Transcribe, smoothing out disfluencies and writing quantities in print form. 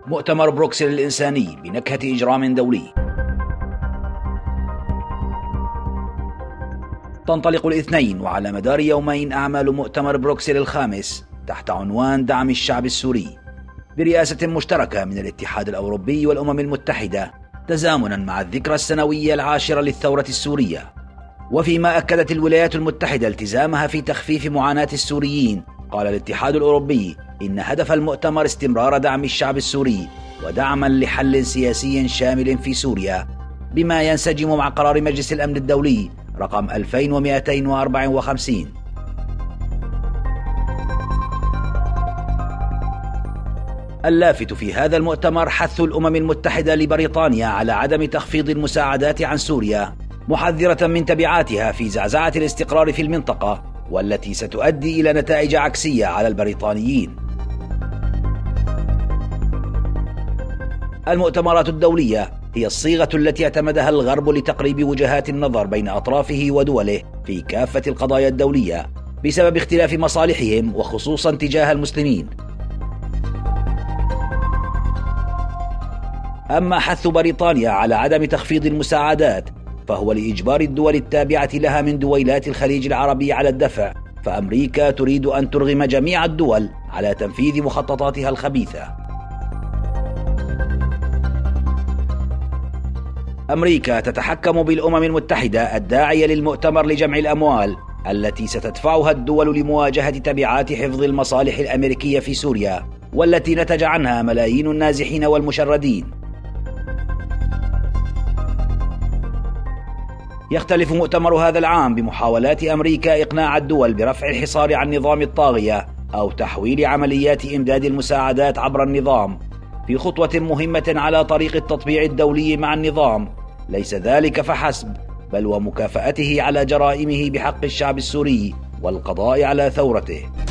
مؤتمر بروكسل الإنساني بنكهة إجرام دولي. تنطلق الاثنين وعلى مدار يومين أعمال مؤتمر بروكسل الخامس تحت عنوان دعم الشعب السوري برئاسة مشتركة من الاتحاد الأوروبي والأمم المتحدة، تزامنا مع الذكرى السنوية 10 للثورة السورية. وفيما أكدت الولايات المتحدة التزامها في تخفيف معاناة السوريين، قال الاتحاد الأوروبي إن هدف المؤتمر استمرار دعم الشعب السوري ودعما لحل سياسي شامل في سوريا، بما ينسجم مع قرار مجلس الأمن الدولي رقم 2254. اللافت في هذا المؤتمر حث الأمم المتحدة لبريطانيا على عدم تخفيض المساعدات عن سوريا، محذرة من تبعاتها في زعزعة الاستقرار في المنطقة، والتي ستؤدي إلى نتائج عكسية على البريطانيين. المؤتمرات الدولية هي الصيغة التي اعتمدها الغرب لتقريب وجهات النظر بين أطرافه ودوله في كافة القضايا الدولية بسبب اختلاف مصالحهم، وخصوصا تجاه المسلمين. أما حث بريطانيا على عدم تخفيض المساعدات فهو لإجبار الدول التابعة لها من دويلات الخليج العربي على الدفع، فأمريكا تريد أن ترغم جميع الدول على تنفيذ مخططاتها الخبيثة. أمريكا تتحكم بالأمم المتحدة الداعية للمؤتمر لجمع الأموال التي ستدفعها الدول لمواجهة تبعات حفظ المصالح الأمريكية في سوريا، والتي نتج عنها ملايين النازحين والمشردين. يختلف مؤتمر هذا العام بمحاولات أمريكا إقناع الدول برفع الحصار عن نظام الطاغية أو تحويل عمليات إمداد المساعدات عبر النظام في خطوة مهمة على طريق التطبيع الدولي مع النظام. ليس ذلك فحسب، بل ومكافأته على جرائمه بحق الشعب السوري والقضاء على ثورته.